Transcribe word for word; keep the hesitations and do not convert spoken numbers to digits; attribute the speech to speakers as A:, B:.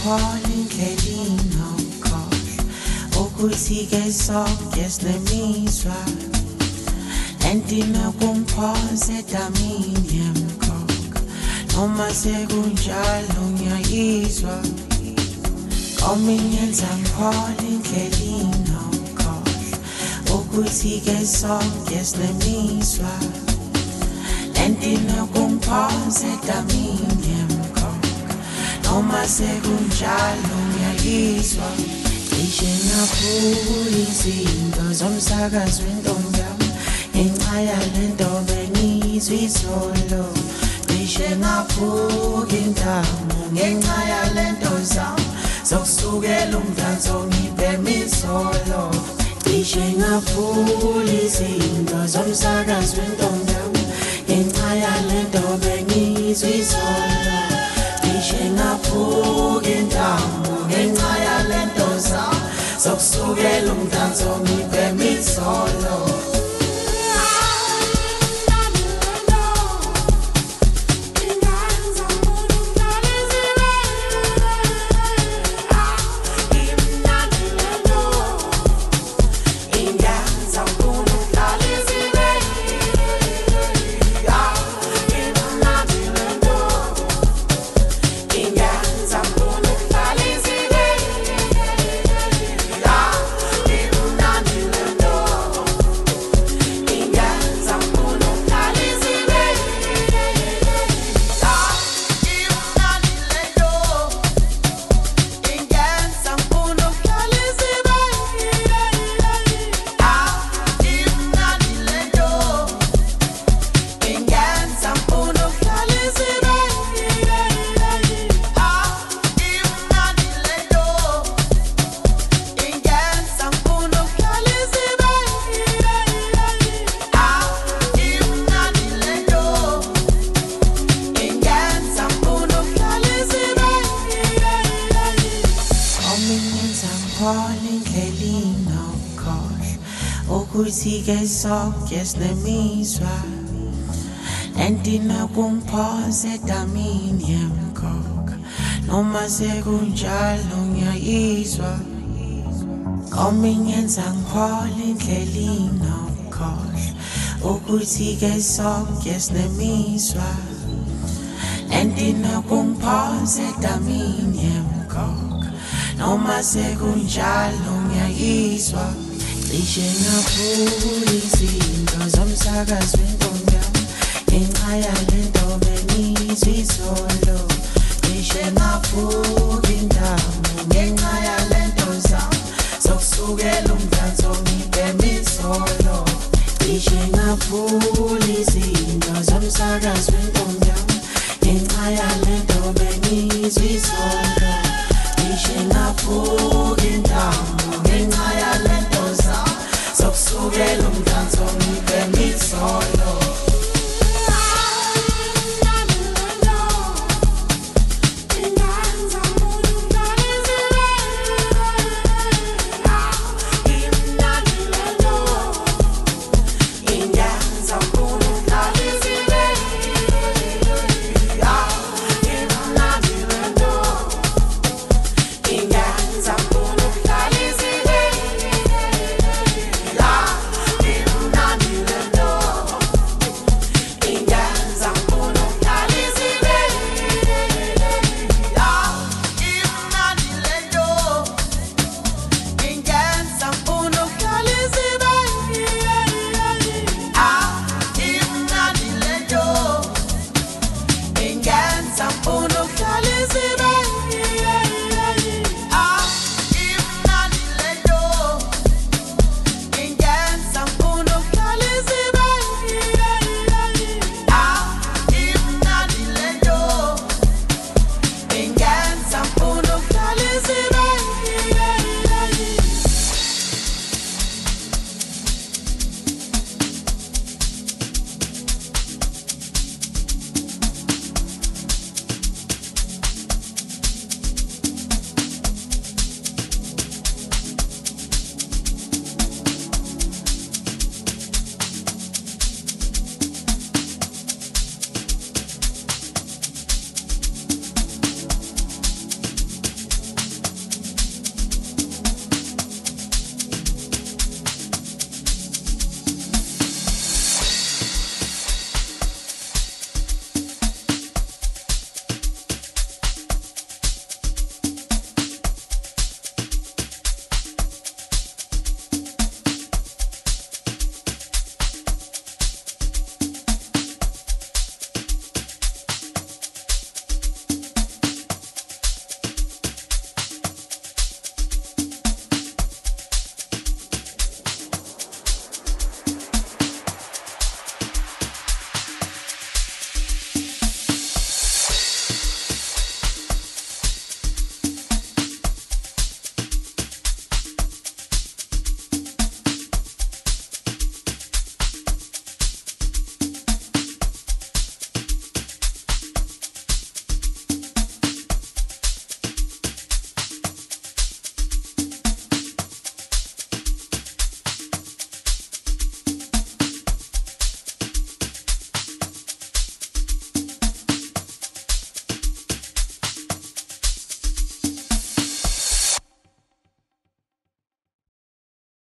A: ngiphola indlela inokhohlwa ukuthi-ke sonke sinemizwa entina kumphosa edamini yemkhokha noma sekunjalo ngiyayizwa kominyenza ngiphola indlela inokhohlwa ukuthi-ke sonke sinemizwa entina kumphosa edamini yemkhokha noma sekunjalo ngiyayizwa cishe ngaphula izinto zomsakazo wentombi yami ngenxa yalento bengiyizwa izolo cishe ngaphuka intamo ngenxa yalento zami zokusukela umdanso ngibhema izolo cishe ngaphula izinto zomsakazo wentombi yami ngenxa yalento bengiyizwa izolo cishe ngaphuka intamo ngenxa yalento zami zokusukela umdanso ngibhema izolo. Ukuthi-ke sonke sinemizwa entina kumphosa edamini yemkhokha noma sekunjalo ngiyayizwa kominyenza ngiphola indlela inokhohlwa ukuthi-ke sonke sinemizwa entina kumphosa edamini yemkhokha noma sekunjalo ngiyayizwa cishe ngaphula izinto zomsakazo wentombi yami ngenxa yalento bengiyizwa izolo cishe ngaphuka intamo ngenxa yalento zami zokusukela umdanso ngibhema izolo cishe ngaphula